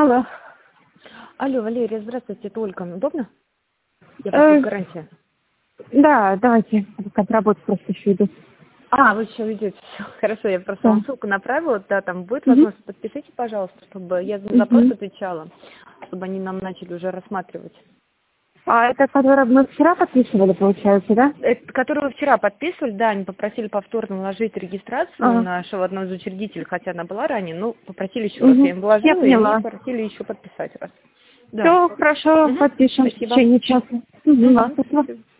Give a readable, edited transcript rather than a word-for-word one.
Алло. Алло, Валерия, здравствуйте, это Ольга. Удобно? Я по гарантии. Да, давайте. Как работу просто еще иду. Вы еще идете. Все, хорошо, я просто вам ссылку направила, да, там будет Мгм. возможность, подпишите, пожалуйста, чтобы я на запрос отвечала, чтобы они нам начали уже рассматривать. А это, которое мы вчера подписывали, получается, да? Это, которую вы вчера подписывали, да, они попросили повторно вложить регистрацию нашего одного из учредителей, хотя она была ранее, но попросили еще раз. Я им Я вложила, и поняла. они попросили еще подписать раз. Да. Все, хорошо, подпишем в Спасибо. течение часа. Мгм. Спасибо. Спасибо.